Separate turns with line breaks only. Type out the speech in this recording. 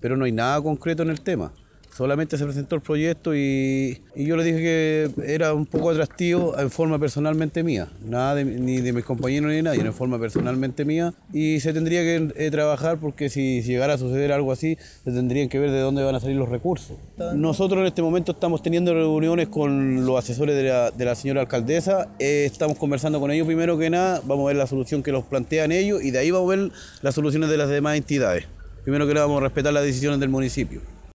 pero no hay nada concreto en el tema. Solamente se presentó el proyecto y yo le dije que era un poco atractivo en forma personalmente mía, ni de mis compañeros ni de nadie, en forma personalmente mía, y se tendría que trabajar porque si llegara a suceder algo así, se tendrían que ver de dónde van a salir los recursos. Nosotros en este momento estamos teniendo reuniones con los asesores de la señora alcaldesa, estamos conversando con ellos primero que nada, vamos a ver la solución que los plantean ellos y de ahí vamos a ver las soluciones de las demás entidades. Primero que nada vamos a respetar las decisiones del municipio.